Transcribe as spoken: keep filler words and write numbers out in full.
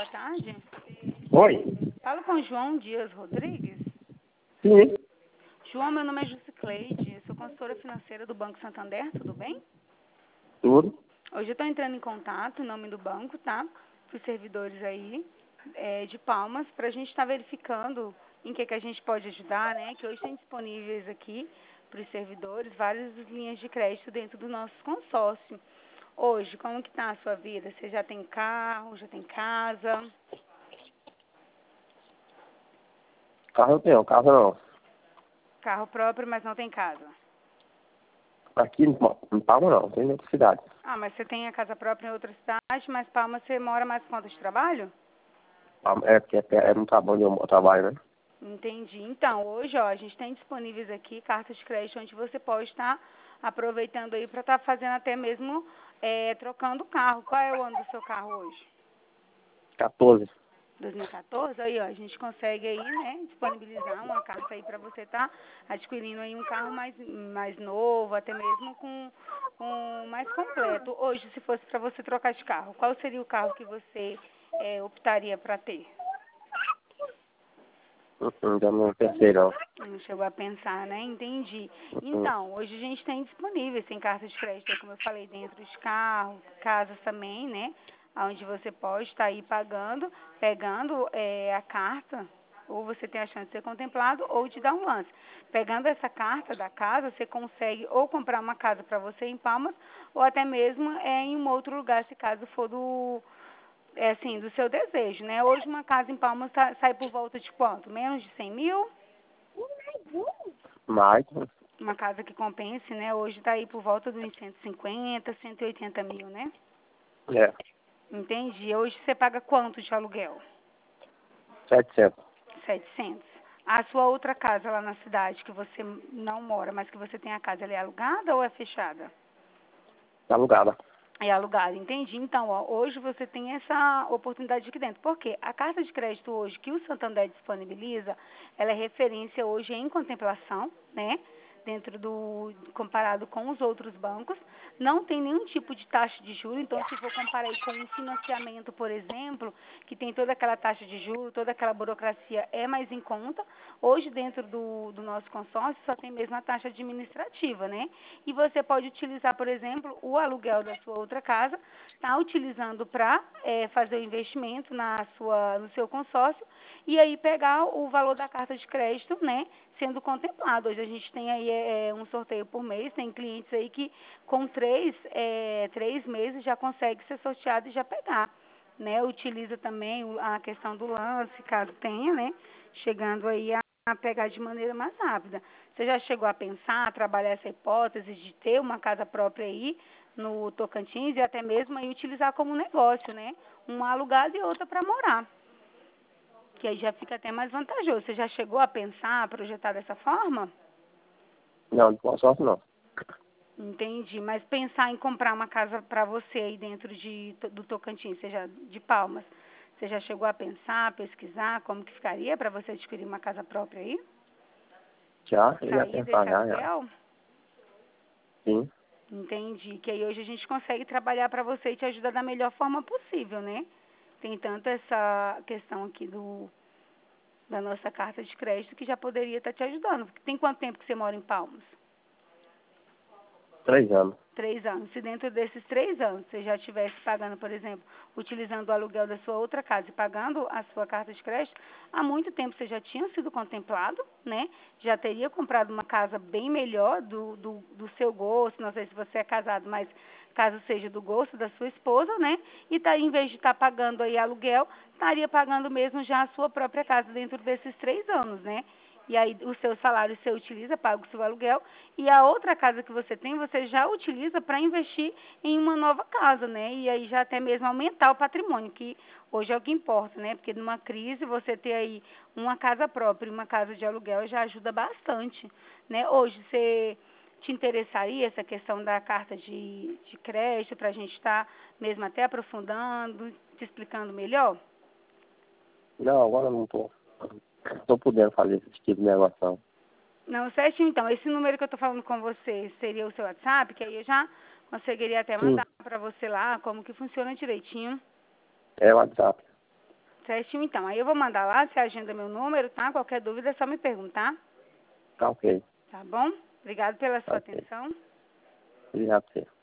boa tarde. Oi? Falo com o João Dias Rodrigues. Sim. João, meu nome é Jusicleide, eu sou consultora financeira do Banco Santander, tudo bem? Tudo. Hoje eu estou entrando em contato em nome do banco, tá? Para os servidores aí é, de Palmas, para a gente estar tá verificando em que, que a gente pode ajudar, né? Que hoje tem disponíveis aqui para os servidores várias linhas de crédito dentro do nosso consórcio. Hoje, como que está a sua vida? Você já tem carro, já tem casa? Carro eu tenho, casa não. Carro próprio, mas não tem casa. Aqui em em Palma não, tem em outra cidade. Ah, mas você tem a casa própria em outra cidade, mas Palmas você mora mais por conta de trabalho? Palma- É porque é, é no trabalho onde eu trabalho, né? Entendi. Então, hoje, ó, a gente tem disponíveis aqui cartas de crédito onde você pode estar aproveitando aí para estar fazendo até mesmo é, trocando o carro. Qual é o ano do seu carro hoje? quatorze. dois mil e quatorze? Aí, ó, a gente consegue aí, né, disponibilizar uma carta aí para você estar adquirindo aí um carro mais, mais novo, até mesmo com, com mais completo. Hoje, se fosse para você trocar de carro, qual seria o carro que você é, optaria para ter? Hum, Ainda não pensei não. Não chegou a pensar, né? Entendi. Hum. Então, hoje a gente tem disponíveis, tem cartas de crédito, aí, como eu falei, dentro de carros, casas também, né? Onde você pode estar aí pagando, pegando é, a carta, ou você tem a chance de ser contemplado, ou de dar um lance. Pegando essa carta da casa, você consegue ou comprar uma casa para você em Palmas, ou até mesmo é, em um outro lugar, se caso for do, é, assim, do seu desejo, né? Hoje uma casa em Palmas tá, sai por volta de quanto? Menos de cem mil? Mas, Uma casa que compense, né? Hoje está aí por volta dos cento e cinquenta, cento e oitenta mil, né? é, Entendi. Hoje você paga quanto de aluguel? setecentos. setecentos. A sua outra casa lá na cidade, que você não mora, mas que você tem a casa, ela é alugada ou é fechada? Tá alugada. É alugada, entendi. Então, ó, hoje você tem essa oportunidade aqui dentro. Por quê? A carta de crédito hoje que o Santander disponibiliza, ela é referência hoje em contemplação, né? Dentro do, comparado com os outros bancos, não tem nenhum tipo de taxa de juros. Então, se for comparar aí com um financiamento, por exemplo, que tem toda aquela taxa de juros, toda aquela burocracia, é mais em conta. Hoje, dentro do, do nosso consórcio, só tem mesmo a taxa administrativa, né? E você pode utilizar, por exemplo, o aluguel da sua outra casa, está utilizando para é, fazer o investimento na sua, no seu consórcio e aí pegar o valor da carta de crédito, né, sendo contemplado. Hoje a gente tem aí é, um sorteio por mês, tem clientes aí que com três, é, três meses já consegue ser sorteado e já pegar, né? Utiliza também a questão do lance, caso tenha, né, chegando aí a, a pegar de maneira mais rápida. Você já chegou a pensar, a trabalhar essa hipótese de ter uma casa própria aí no Tocantins e até mesmo aí utilizar como negócio, né? Uma alugada e outra para morar. Que aí já fica até mais vantajoso. Você já chegou a pensar, a projetar dessa forma? Não, de consórcio não. Entendi. Mas pensar em comprar uma casa para você aí dentro de, do Tocantins, seja de Palmas, você já chegou a pensar, pesquisar como que ficaria para você adquirir uma casa própria aí? Já, eu já Sair pensar desse já, já. aluguel? Sim. Entendi. Que aí hoje a gente consegue trabalhar para você e te ajudar da melhor forma possível, né? Tem tanto essa questão aqui do da nossa carta de crédito que já poderia estar te ajudando. Tem quanto tempo que você mora em Palmas? Três anos. Três anos. Se dentro desses três anos você já estivesse pagando, por exemplo, utilizando o aluguel da sua outra casa e pagando a sua carta de crédito, há muito tempo você já tinha sido contemplado, né? Já teria comprado uma casa bem melhor do, do, do seu gosto, não sei se você é casado, mas caso seja do gosto da sua esposa, né? E tá, em vez de estar pagando aí aluguel, estaria pagando mesmo já a sua própria casa dentro desses três anos, né? E aí o seu salário você utiliza, paga o seu aluguel, e a outra casa que você tem, você já utiliza para investir em uma nova casa, né? E aí já até mesmo aumentar o patrimônio, que hoje é o que importa, né? Porque numa crise você ter aí uma casa própria e uma casa de aluguel já ajuda bastante, né? Hoje você te interessaria essa questão da carta de, de crédito para a gente estar mesmo até aprofundando, te explicando melhor? Não, agora eu não tô. Não tô podendo fazer esse tipo de negócio. Não, certinho, então. Esse número que eu estou falando com você seria o seu WhatsApp, que aí eu já conseguiria até Sim, mandar para você lá como que funciona direitinho. é o WhatsApp. Certinho, então. Aí eu vou mandar lá, você agenda meu número, tá? Qualquer dúvida é só me perguntar. Tá ok. Tá bom? Obrigado pela sua Ok. atenção. Obrigado, você.